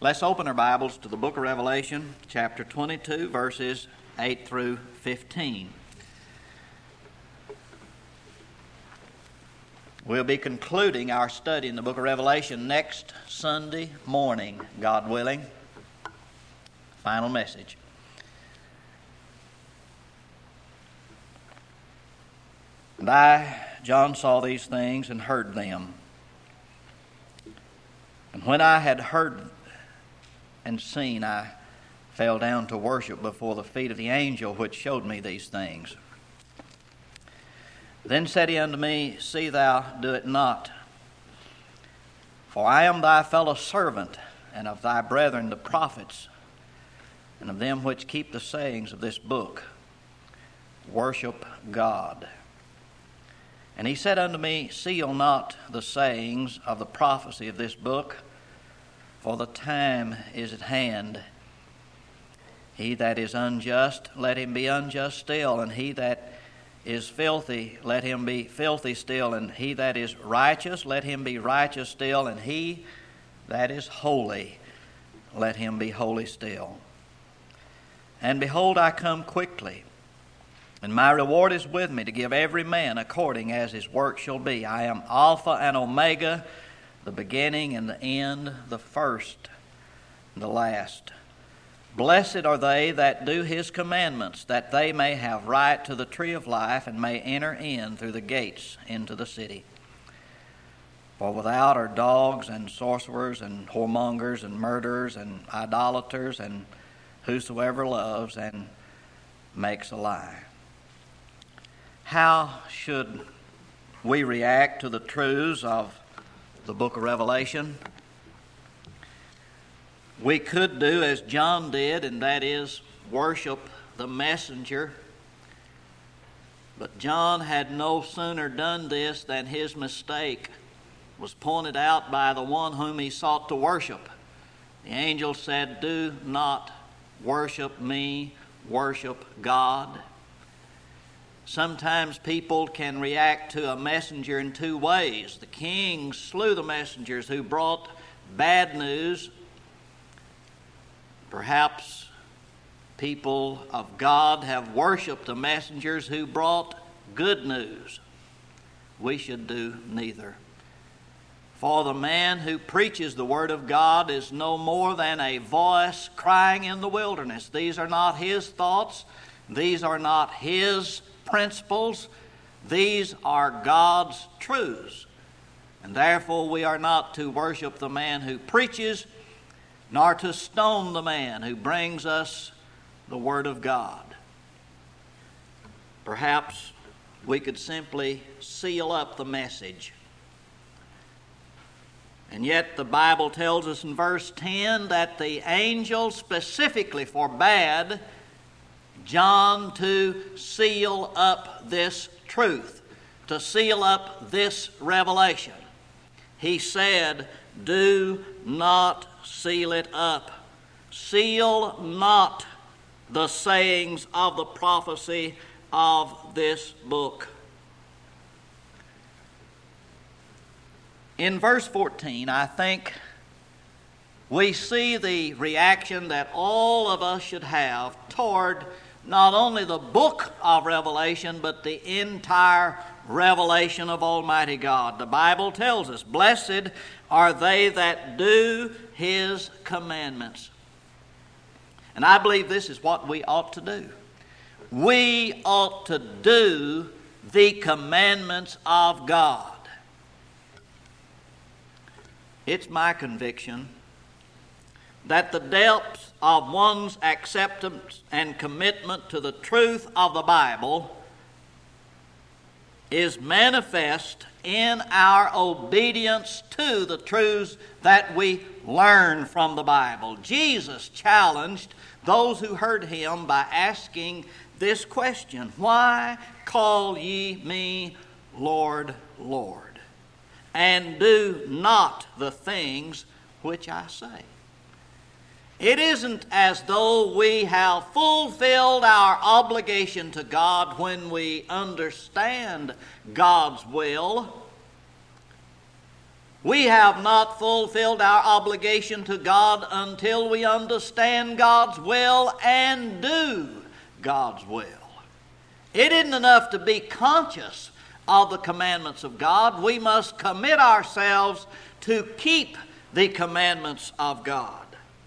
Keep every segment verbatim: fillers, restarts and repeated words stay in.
Let's open our Bibles to the book of Revelation, chapter twenty-two, verses eight through fifteen. We'll be concluding our study in the book of Revelation next Sunday morning, God willing. Final message. And I, John, saw these things and heard them. And when I had heard and seen, I fell down to worship before the feet of the angel which showed me these things. Then said he unto me, See thou do it not. For I am thy fellow servant, and of thy brethren the prophets, and of them which keep the sayings of this book. Worship God. And he said unto me, Seal not the sayings of the prophecy of this book, for the time is at hand. He that is unjust, let him be unjust still, and he that is filthy, let him be filthy still, and he that is righteous, let him be righteous still, and he that is holy, let him be holy still. And behold, I come quickly, and my reward is with me to give every man according as his work shall be. I am Alpha and Omega, the beginning and the end, the first and the last. Blessed are they that do his commandments, that they may have right to the tree of life and may enter in through the gates into the city. For without are dogs and sorcerers and whoremongers and murderers and idolaters and whosoever loves and makes a lie. How should we react to the truths of the book of Revelation? We could do as John did, and that is worship the messenger. But John had no sooner done this than his mistake was pointed out by the one whom he sought to worship. The angel said, Do not worship me, worship God. Sometimes people can react to a messenger in two ways. The king slew the messengers who brought bad news. Perhaps people of God have worshiped the messengers who brought good news. We should do neither. For the man who preaches the word of God is no more than a voice crying in the wilderness. These are not his thoughts. These are not his principles. These are God's truths. And therefore we are not to worship the man who preaches, nor to stone the man who brings us the word of God. Perhaps we could simply seal up the message. And yet the Bible tells us in verse ten that the angel specifically forbade John to seal up this truth, to seal up this revelation. He said, Do not seal it up. Seal not the sayings of the prophecy of this book. In verse fourteen, I think we see the reaction that all of us should have toward not only the book of Revelation, but the entire revelation of Almighty God. The Bible tells us, Blessed are they that do his commandments. And I believe this is what we ought to do. We ought to do the commandments of God. It's my conviction that the depths of one's acceptance and commitment to the truth of the Bible is manifest in our obedience to the truths that we learn from the Bible. Jesus challenged those who heard him by asking this question, Why call ye me Lord, Lord, and do not the things which I say? It isn't as though we have fulfilled our obligation to God when we understand God's will. We have not fulfilled our obligation to God until we understand God's will and do God's will. It isn't enough to be conscious of the commandments of God. We must commit ourselves to keep the commandments of God.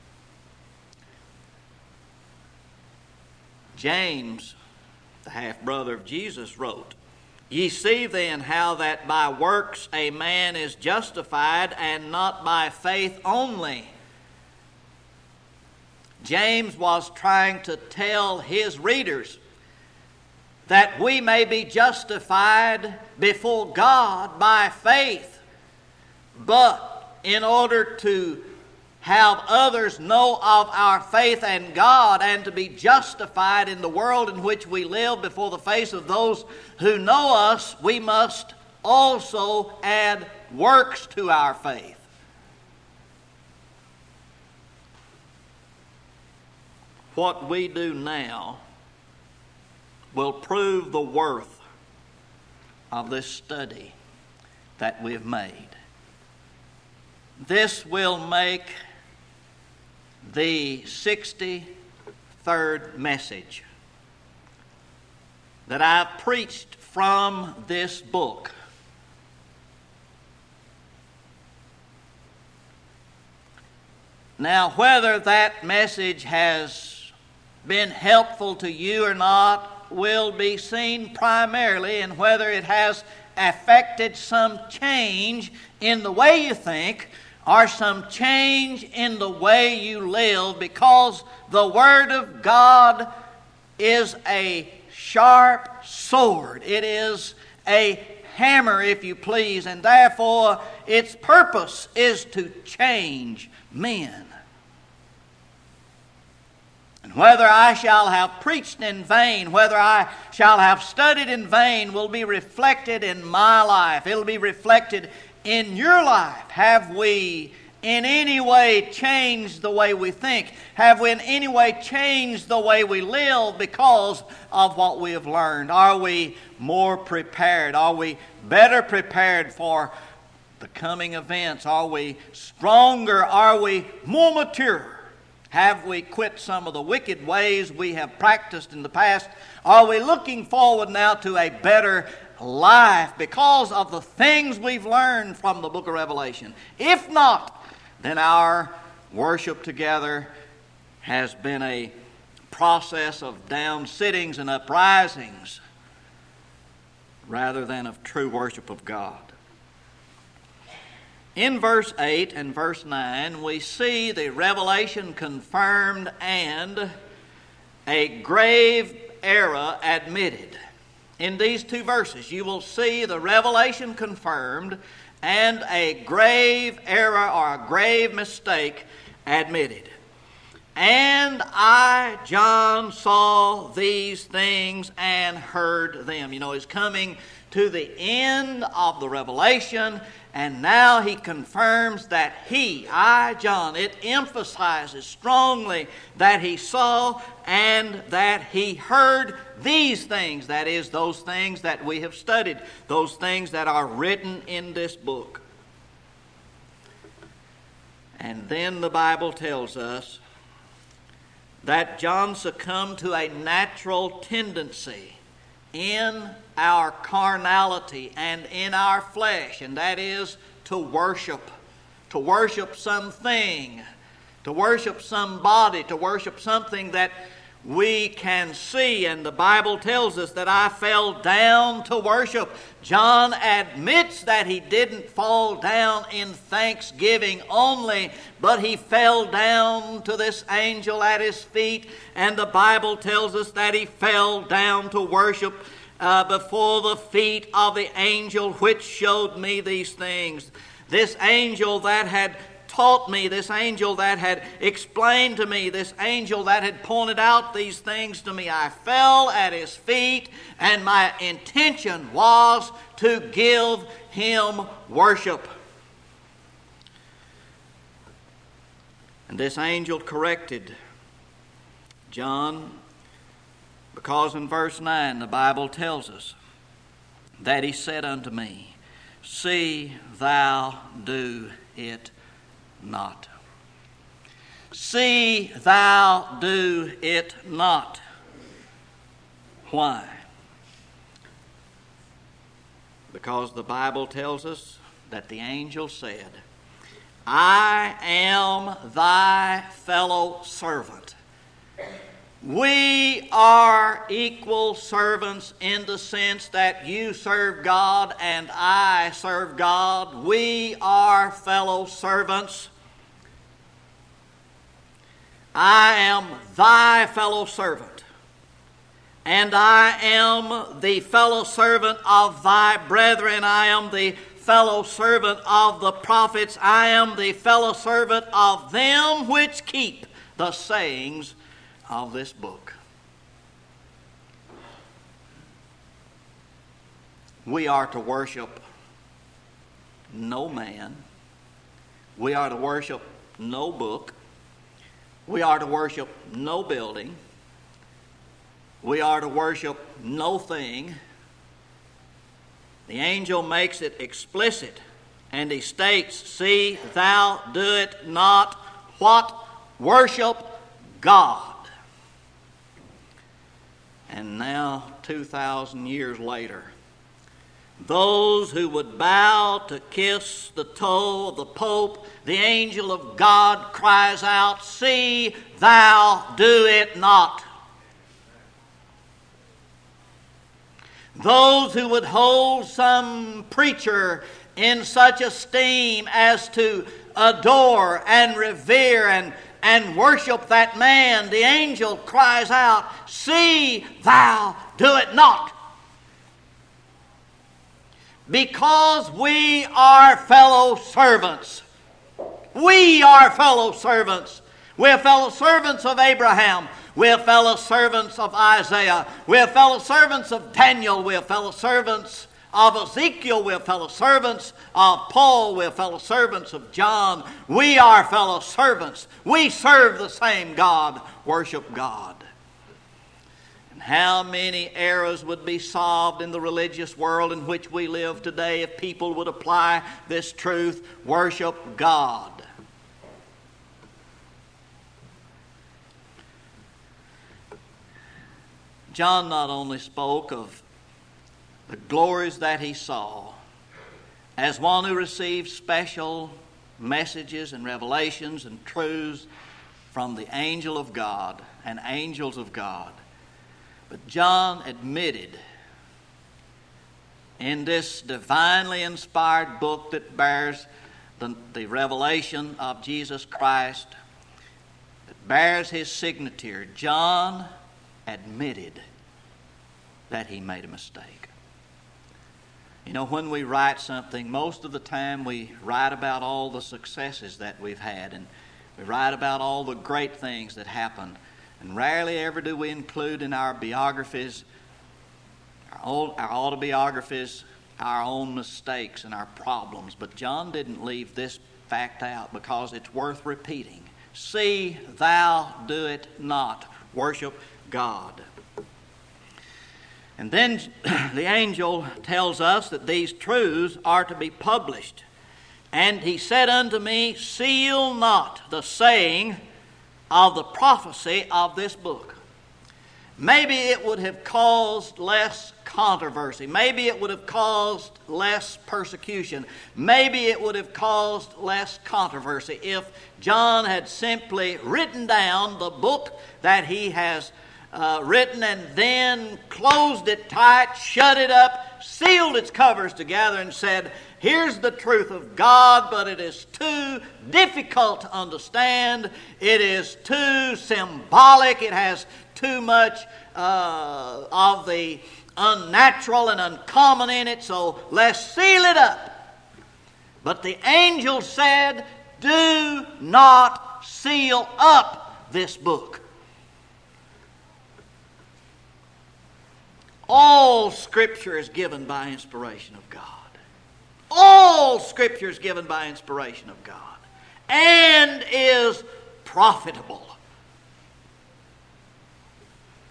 James, the half-brother of Jesus, wrote, "Ye see then how that by works a man is justified, and not by faith only." James was trying to tell his readers that we may be justified before God by faith. But in order to have others know of our faith in God and to be justified in the world in which we live before the face of those who know us, we must also add works to our faith. What we do now will prove the worth of this study that we've made. This will make the sixty-third message that I've preached from this book. Now, whether that message has been helpful to you or not will be seen primarily in whether it has affected some change in the way you think or some change in the way you live, because the Word of God is a sharp sword. It is a hammer, if you please, and therefore its purpose is to change men. And whether I shall have preached in vain, whether I shall have studied in vain, will be reflected in my life. It'll be reflected in your life. Have we in any way changed the way we think? Have we in any way changed the way we live because of what we have learned? Are we more prepared? Are we better prepared for the coming events? Are we stronger? Are we more mature? Have we quit some of the wicked ways we have practiced in the past? Are we looking forward now to a better life because of the things we've learned from the book of Revelation? If not, then our worship together has been a process of down-sittings and uprisings rather than of true worship of God. In verse eight and verse nine, we see the revelation confirmed and a grave error admitted. In these two verses, you will see the revelation confirmed and a grave error or a grave mistake admitted. And I, John, saw these things and heard them. You know, he's coming to the end of the revelation, and now he confirms that he, I, John, it emphasizes strongly that he saw and that he heard these things. That is, those things that we have studied, those things that are written in this book. And then the Bible tells us that John succumbed to a natural tendency in our carnality and in our flesh, and that is to worship, to worship something, to worship somebody, to worship something that we can see. And the Bible tells us that I fell down to worship. John admits that he didn't fall down in thanksgiving only, but he fell down to this angel at his feet, and the Bible tells us that he fell down to worship Uh, before the feet of the angel which showed me these things. This angel that had taught me, this angel that had explained to me, this angel that had pointed out these things to me. I fell at his feet, and my intention was to give him worship. And this angel corrected John, because in verse nine the Bible tells us that he said unto me, see thou do it not. See thou do it not. Why? Because the Bible tells us that the angel said, I am thy fellow servant. We are equal servants in the sense that you serve God and I serve God. We are fellow servants. I am thy fellow servant, and I am the fellow servant of thy brethren. I am the fellow servant of the prophets. I am the fellow servant of them which keep the sayings of this book. We are to worship no man. We are to worship no book. We are to worship no building. We are to worship no thing. The angel makes it explicit, and he states, see thou do it not. What? Worship God. And now, two thousand years later, those who would bow to kiss the toe of the Pope, the angel of God cries out, see thou do it not. Those who would hold some preacher in such esteem as to adore and revere and, and worship that man, the angel cries out, see thou do it not. Because we are fellow servants. We are fellow servants. We're fellow servants of Abraham. We're fellow servants of Isaiah. We're fellow servants of Daniel. We're fellow servants of Ezekiel. We're fellow servants of Paul. We're fellow servants of John. We are fellow servants. We serve the same God. Worship God. How many errors would be solved in the religious world in which we live today if people would apply this truth, worship God. John not only spoke of the glories that he saw as one who received special messages and revelations and truths from the angel of God and angels of God, but John admitted in this divinely inspired book that bears the, the revelation of Jesus Christ, that bears his signature, John admitted that he made a mistake. You know, when we write something, most of the time we write about all the successes that we've had, and we write about all the great things that happened. And rarely ever do we include in our biographies, our, old, our autobiographies, our own mistakes and our problems. But John didn't leave this fact out because it's worth repeating. See thou do it not. Worship God. And then the angel tells us that these truths are to be published. And he said unto me, seal not the saying of the prophecy of this book. Maybe it would have caused less controversy. Maybe it would have caused less persecution. Maybe it would have caused less controversy if John had simply written down the book that he has uh, written and then closed it tight, shut it up, sealed its covers together and said, here's the truth of God, but it is too difficult to understand. It is too symbolic. It has too much uh, of the unnatural and uncommon in it, so let's seal it up. But the angel said, do not seal up this book. All Scripture is given by inspiration of God. All Scripture is given by inspiration of God and is profitable.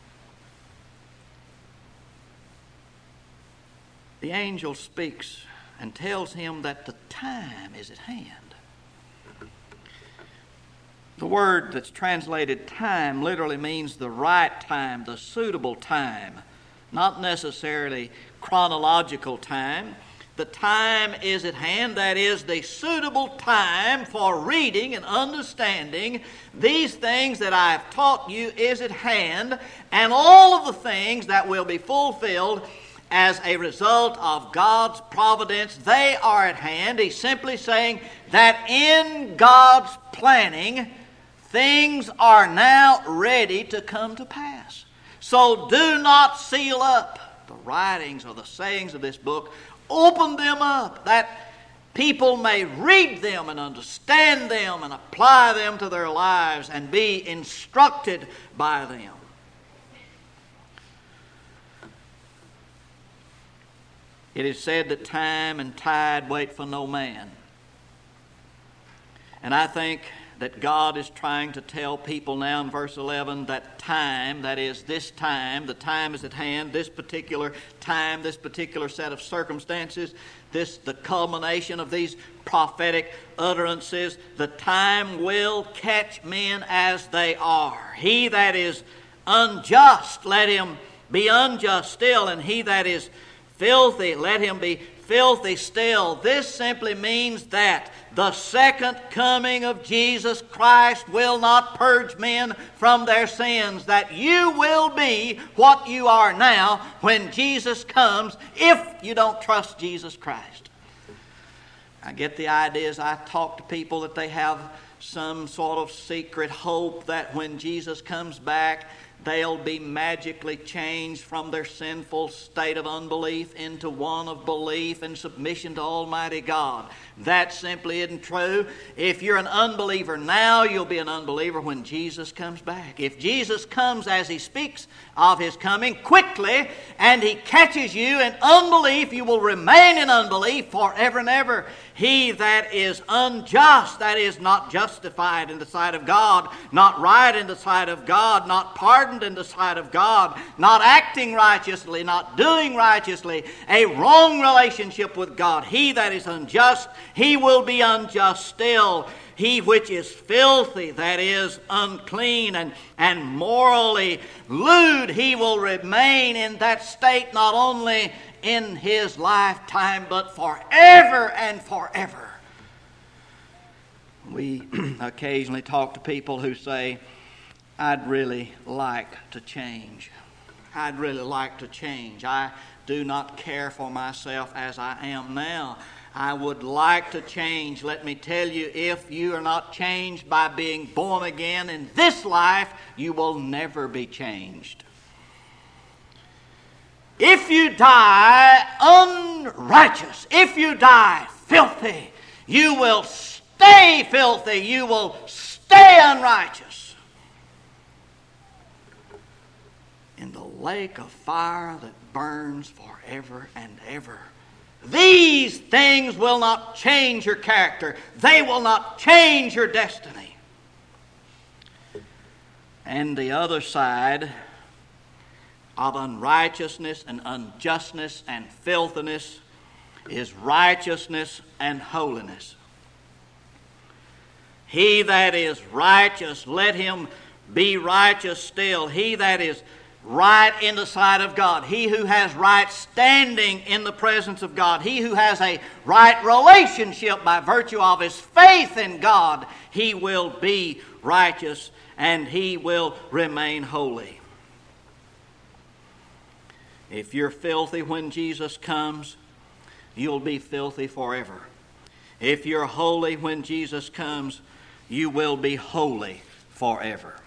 The angel speaks and tells him that the time is at hand. The word that's translated time literally means the right time, the suitable time, not necessarily chronological time. The time is at hand, that is, the suitable time for reading and understanding these things that I have taught you is at hand, and all of the things that will be fulfilled as a result of God's providence, they are at hand. He's simply saying that in God's planning, things are now ready to come to pass. So do not seal up the writings or the sayings of this book. Open them up that people may read them and understand them and apply them to their lives and be instructed by them. It is said that time and tide wait for no man. And I think that God is trying to tell people now in verse eleven that time, that is this time, the time is at hand, this particular time, this particular set of circumstances, this the culmination of these prophetic utterances, the time will catch men as they are. He that is unjust, let him be unjust still, and he that is filthy, let him be filthy still. This simply means that the second coming of Jesus Christ will not purge men from their sins, that you will be what you are now when Jesus comes if you don't trust Jesus Christ. I get the idea as I talk to people that they have some sort of secret hope that when Jesus comes back, they'll be magically changed from their sinful state of unbelief into one of belief and submission to Almighty God. That simply isn't true. If you're an unbeliever now, you'll be an unbeliever when Jesus comes back. If Jesus comes as He speaks of His coming quickly and He catches you in unbelief, you will remain in unbelief forever and ever. He that is unjust, that is not justified in the sight of God, not right in the sight of God, not pardoned in the sight of God, not acting righteously, not doing righteously, a wrong relationship with God. He that is unjust, he will be unjust still. He which is filthy, that is unclean and, and morally lewd, he will remain in that state not only in his lifetime, but forever and forever. We occasionally talk to people who say, I'd really like to change. I'd really like to change. I do not care for myself as I am now. I would like to change. Let me tell you, if you are not changed by being born again in this life, you will never be changed. If you die unrighteous, if you die filthy, you will stay filthy. You will stay unrighteous in the lake of fire that burns forever and ever. These things will not change your character. They will not change your destiny. And the other side of unrighteousness and unjustness and filthiness is righteousness and holiness. He that is righteous, let him be righteous still. He that is right in the sight of God, he who has right standing in the presence of God, he who has a right relationship by virtue of his faith in God, he will be righteous and he will remain holy. If you're filthy when Jesus comes, you'll be filthy forever. If you're holy when Jesus comes, you will be holy forever.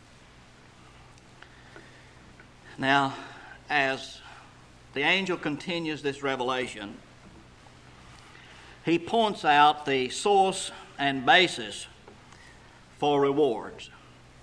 Now, as the angel continues this revelation, he points out the source and basis for rewards.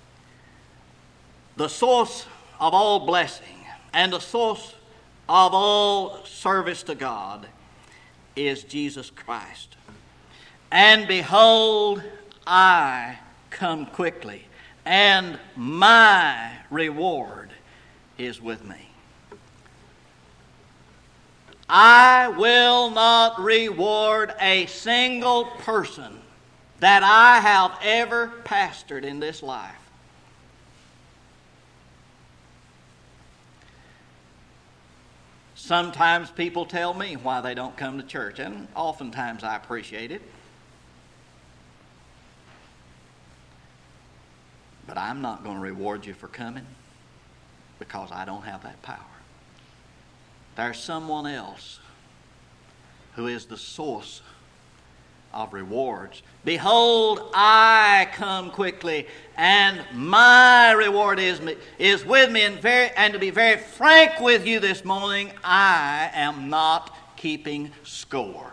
The source of all blessing and the source of all service to God is Jesus Christ. And behold, I come quickly, and my reward is with me. I will not reward a single person that I have ever pastored in this life. Sometimes people tell me why they don't come to church, and oftentimes I appreciate it. But I'm not going to reward you for coming because I don't have that power. There's someone else who is the source of rewards. Behold, I come quickly, and my reward is, is with me. And, very, and to be very frank with you this morning, I am not keeping score.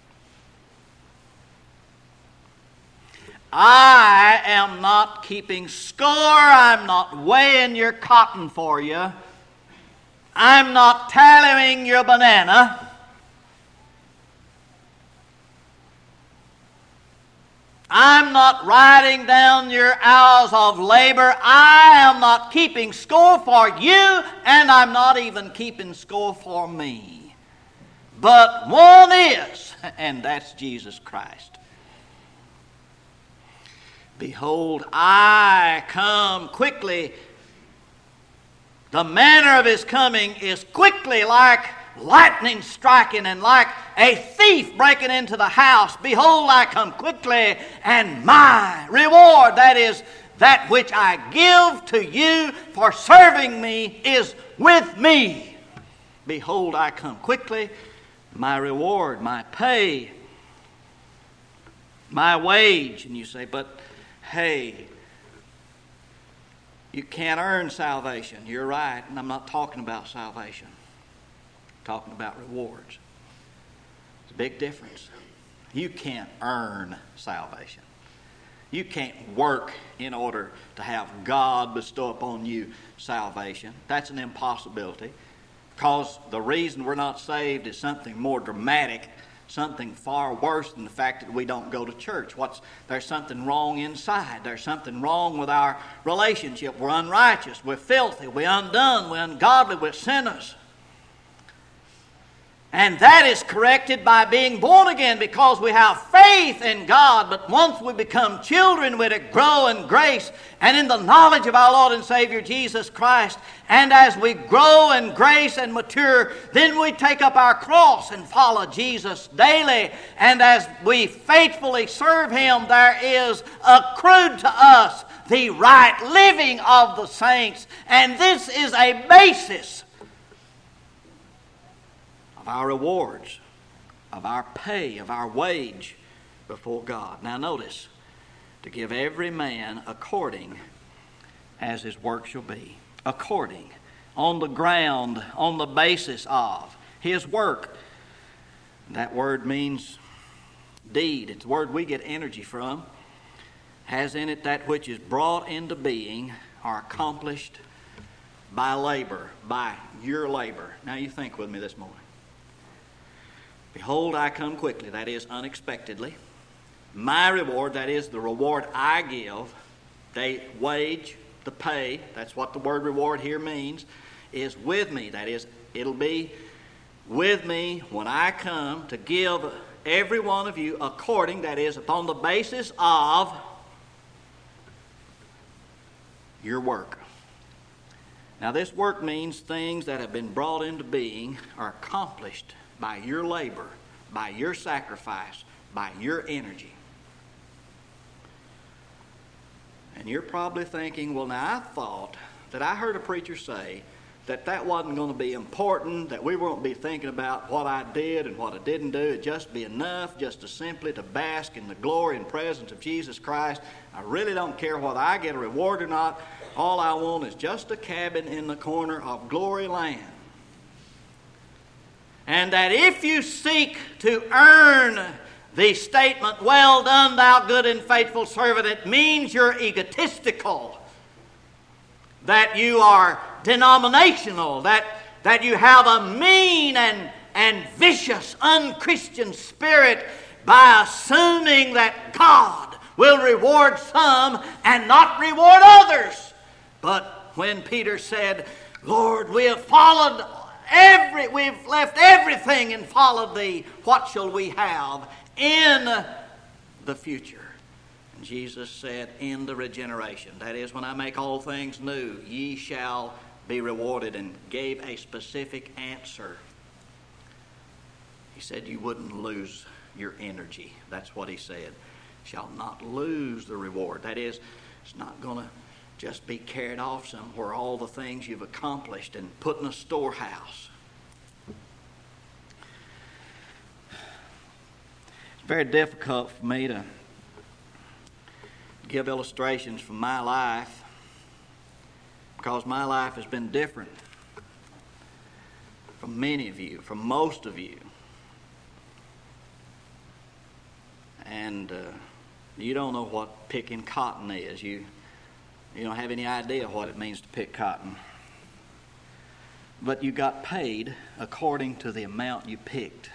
I am not keeping score. I'm not weighing your cotton for you. I'm not tallying your banana. I'm not writing down your hours of labor. I am not keeping score for you, and I'm not even keeping score for me. But one is, and that's Jesus Christ. Behold, I come quickly. The manner of his coming is quickly, like lightning striking, and like a thief breaking into the house. Behold, I come quickly, and my reward, that is, that which I give to you for serving me, is with me. Behold, I come quickly. My reward, my pay, my wage. And you say, but hey, you can't earn salvation. You're right, and I'm not talking about salvation. I'm talking about rewards. It's a big difference. You can't earn salvation. You can't work in order to have God bestow upon you salvation. That's an impossibility, because the reason we're not saved is something more dramatic, something far worse than the fact that we don't go to church. What's, there's something wrong inside. There's something wrong with our relationship. We're unrighteous. We're filthy. We're undone. We're ungodly. We're sinners. And that is corrected by being born again, because we have faith in God. But once we become children, we're to grow in grace and in the knowledge of our Lord and Savior Jesus Christ. And as we grow in grace and mature, then we take up our cross and follow Jesus daily. And as we faithfully serve Him, there is accrued to us the right living of the saints. And this is a basis of our rewards, of our pay, of our wage before God. Now notice, to give every man according as his work shall be. According, on the ground, on the basis of his work. That word means deed. It's the word we get energy from. Has in it that which is brought into being or accomplished by labor, by your labor. Now you think with me this morning. Behold, I come quickly, that is, unexpectedly. My reward, that is, the reward I give, the wage, the pay, that's what the word reward here means, is with me. That is, it'll be with me when I come to give every one of you according, that is, upon the basis of your work. Now, this work means things that have been brought into being are accomplished by your labor, by your sacrifice, by your energy. And you're probably thinking, well, now I thought that I heard a preacher say that that wasn't going to be important, that we won't be thinking about what I did and what I didn't do. It'd just be enough just to simply to bask in the glory and presence of Jesus Christ. I really don't care whether I get a reward or not. All I want is just a cabin in the corner of glory land. And that if you seek to earn the statement, well done, thou good and faithful servant, it means you're egotistical, that you are denominational, that, that you have a mean and, and vicious, unchristian spirit by assuming that God will reward some and not reward others. But when Peter said, Lord, we have followed every, we've left everything and followed thee. What shall we have in the future? And Jesus said, in the regeneration. That is, when I make all things new, ye shall be rewarded, and gave a specific answer. He said you wouldn't lose your energy. That's what he said. Shall not lose the reward. That is, it's not going to just be carried off somewhere, all the things you've accomplished and put in a storehouse. It's very difficult for me to give illustrations from my life because my life has been different from many of you, from most of you. And uh, you don't know what picking cotton is. You You don't have any idea what it means to pick cotton. But you got paid according to the amount you picked.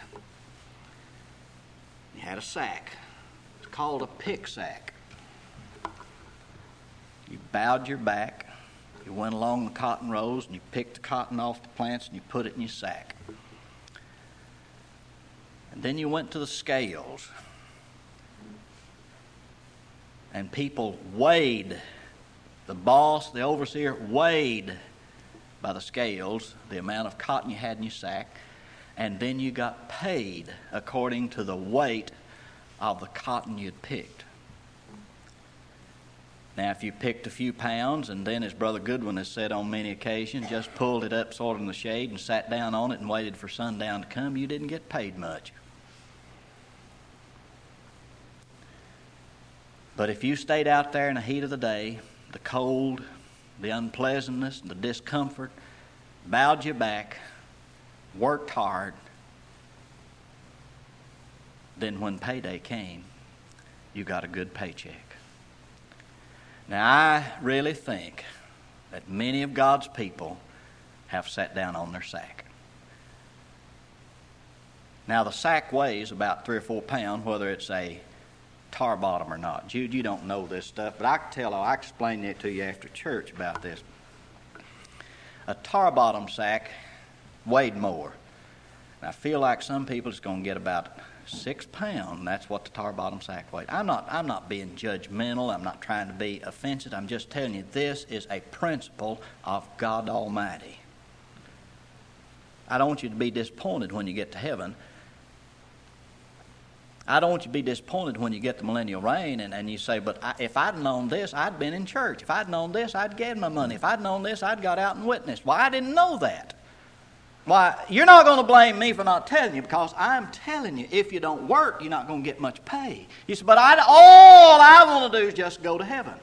You had a sack. It's called a pick sack. You bowed your back. You went along the cotton rows and you picked the cotton off the plants and you put it in your sack. And then you went to the scales. And people weighed. The boss, the overseer, weighed by the scales the amount of cotton you had in your sack, and then you got paid according to the weight of the cotton you'd picked. Now, if you picked a few pounds, and then, as Brother Goodwin has said on many occasions, just pulled it up sort of in the shade and sat down on it and waited for sundown to come, you didn't get paid much. But if you stayed out there in the heat of the day, the cold, the unpleasantness, the discomfort, bowed your back, worked hard, then when payday came, you got a good paycheck. Now, I really think that many of God's people have sat down on their sack. Now, the sack weighs about three or four pounds, whether it's a tar bottom or not. Jude, you don't know this stuff, but I can tell, I can explain it to you after church about this. A tar bottom sack weighed more. And I feel like some people is going to get about six pounds. That's what the tar bottom sack weighed. I'm not, I'm not being judgmental. I'm not trying to be offensive. I'm just telling you this is a principle of God Almighty. I don't want you to be disappointed when you get to heaven. I don't want you to be disappointed when you get the millennial reign and, and you say, but I, if I'd known this, I'd been in church. If I'd known this, I'd given my money. If I'd known this, I'd got out and witnessed. Why, I didn't know that. Why, you're not going to blame me for not telling you, because I'm telling you, if you don't work, you're not going to get much pay. You say, but I, all I want to do is just go to heaven.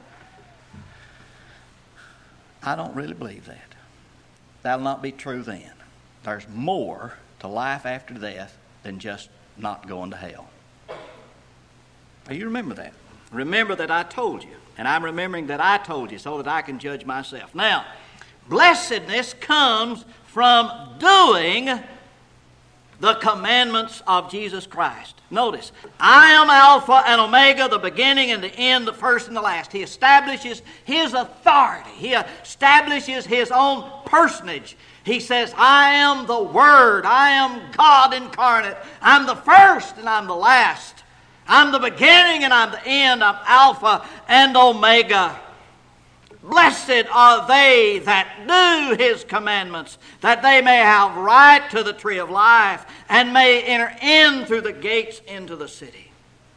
I don't really believe that. That'll not be true then. There's more to life after death than just not going to hell. Now, you remember that. Remember that I told you. And I'm remembering that I told you so that I can judge myself. Now, blessedness comes from doing the commandments of Jesus Christ. Notice, I am Alpha and Omega, the beginning and the end, the first and the last. He establishes His authority. He establishes His own personage. He says, I am the Word. I am God incarnate. I'm the first and I'm the last. I'm the beginning and I'm the end. I'm Alpha and Omega. Blessed are they that do His commandments, that they may have right to the tree of life and may enter in through the gates into the city.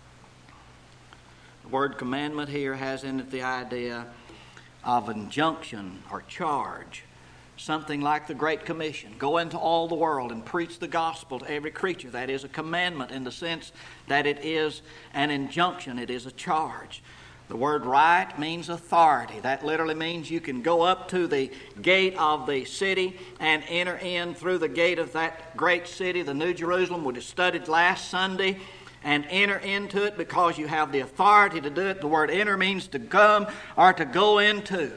The word commandment here has in it the idea of injunction or charge. Something like the Great Commission. Go into all the world and preach the gospel to every creature. That is a commandment in the sense that it is an injunction. It is a charge. The word right means authority. That literally means you can go up to the gate of the city and enter in through the gate of that great city, the New Jerusalem, which we studied last Sunday, and enter into it because you have the authority to do it. The word enter means to come or to go into.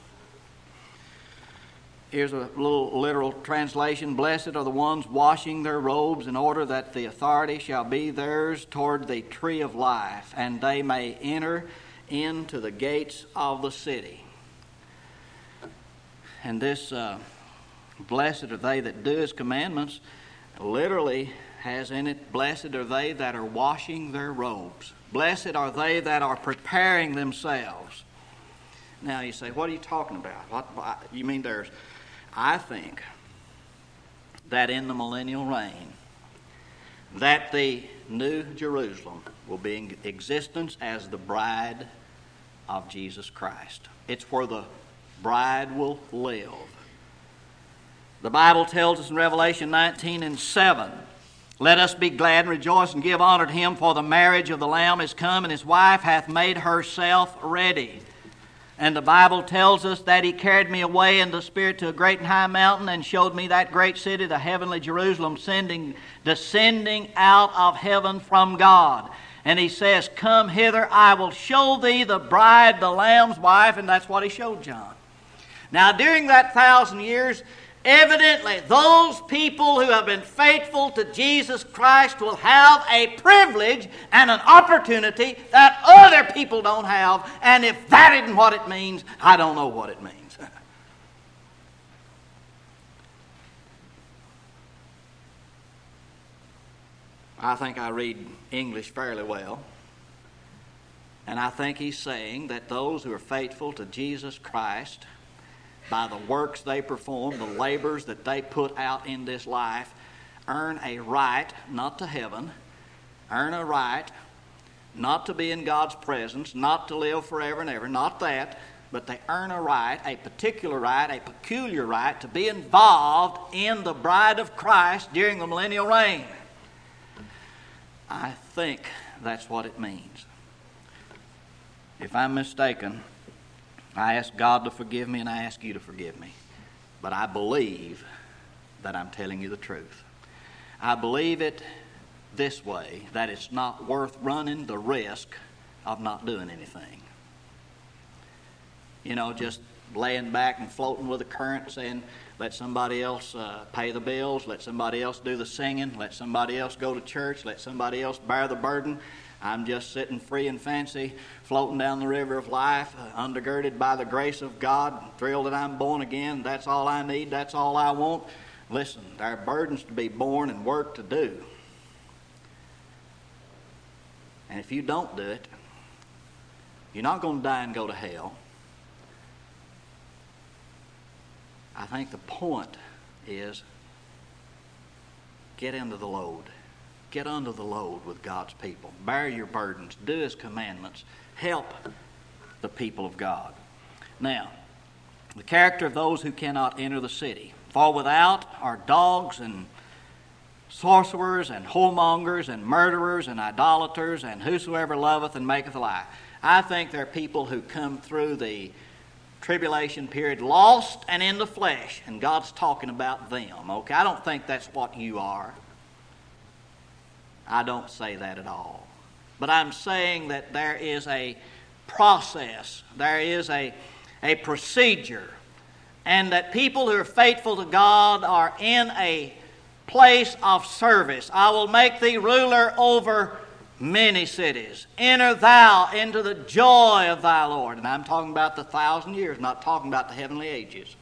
Here's a little literal translation. Blessed are the ones washing their robes in order that the authority shall be theirs toward the tree of life, and they may enter into the gates of the city. And this uh, Blessed are they that do his commandments, literally has in it, blessed are they that are washing their robes. Blessed are they that are preparing themselves. Now you say, what are you talking about? What, you mean there's, I think that in the millennial reign, that the New Jerusalem will be in existence as the bride of Jesus Christ. It's where the bride will live. The Bible tells us in Revelation nineteen and seven, let us be glad and rejoice and give honor to him, for the marriage of the Lamb is come, and his wife hath made herself ready. And the Bible tells us that he carried me away in the Spirit to a great and high mountain and showed me that great city, the heavenly Jerusalem, sending, descending out of heaven from God. And he says, come hither, I will show thee the bride, the Lamb's wife. And that's what he showed John. Now, during that thousand years, evidently, those people who have been faithful to Jesus Christ will have a privilege and an opportunity that other people don't have. And if that isn't what it means, I don't know what it means. I think I read English fairly well. And I think he's saying that those who are faithful to Jesus Christ, by the works they perform, the labors that they put out in this life, earn a right, not to heaven, earn a right not to be in God's presence, not to live forever and ever, not that, but they earn a right, a particular right, a peculiar right to be involved in the bride of Christ during the millennial reign. I think that's what it means. If I'm mistaken, I ask God to forgive me and I ask you to forgive me. But I believe that I'm telling you the truth. I believe it this way, that it's not worth running the risk of not doing anything. You know, just laying back and floating with the current, saying, let somebody else uh, pay the bills, let somebody else do the singing, let somebody else go to church, let somebody else bear the burden. I'm just sitting free and fancy, floating down the river of life, uh, undergirded by the grace of God, thrilled that I'm born again. That's all I need. That's all I want. Listen, there are burdens to be borne and work to do. And if you don't do it, you're not going to die and go to hell. I think the point is get into the load. Get under the load with God's people. Bear your burdens. Do his commandments. Help the people of God. Now, the character of those who cannot enter the city. For without are dogs and sorcerers and whoremongers and murderers and idolaters and whosoever loveth and maketh a lie. I think there are people who come through the tribulation period lost and in the flesh, and God's talking about them. Okay, I don't think that's what you are. I don't say that at all. But I'm saying that there is a process, there is a, a procedure, and that people who are faithful to God are in a place of service. I will make thee ruler over many cities. Enter thou into the joy of thy Lord. And I'm talking about the thousand years, not talking about the heavenly ages.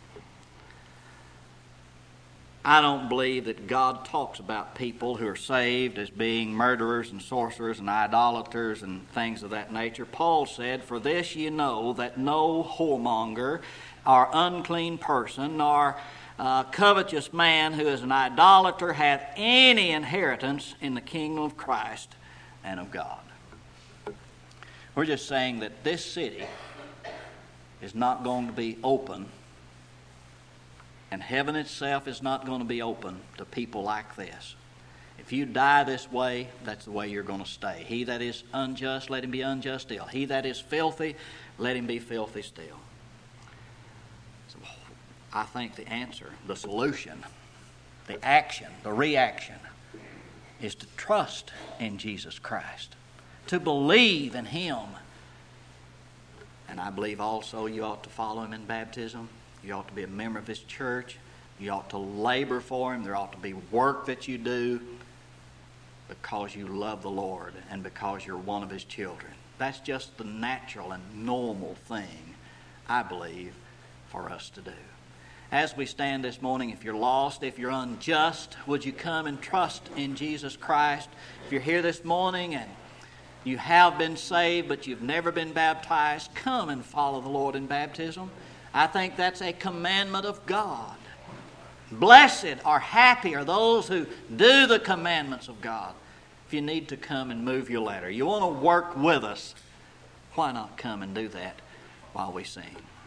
I don't believe that God talks about people who are saved as being murderers and sorcerers and idolaters and things of that nature. Paul said, for this ye know that no whoremonger or unclean person nor uh, covetous man who is an idolater hath any inheritance in the kingdom of Christ and of God. We're just saying that this city is not going to be open, and heaven itself is not going to be open to people like this. If you die this way, that's the way you're going to stay. He that is unjust, let him be unjust still. He that is filthy, let him be filthy still. So I think the answer, the solution, the action, the reaction is to trust in Jesus Christ, to believe in him. And I believe also you ought to follow him in baptism. You ought to be a member of his church. You ought to labor for him. There ought to be work that you do because you love the Lord and because you're one of his children. That's just the natural and normal thing, I believe, for us to do. As we stand this morning, if you're lost, if you're unjust, would you come and trust in Jesus Christ? If you're here this morning and you have been saved but you've never been baptized, come and follow the Lord in baptism. I think that's a commandment of God. Blessed or happy are those who do the commandments of God. If you need to come and move your letter, you want to work with us, why not come and do that while we sing?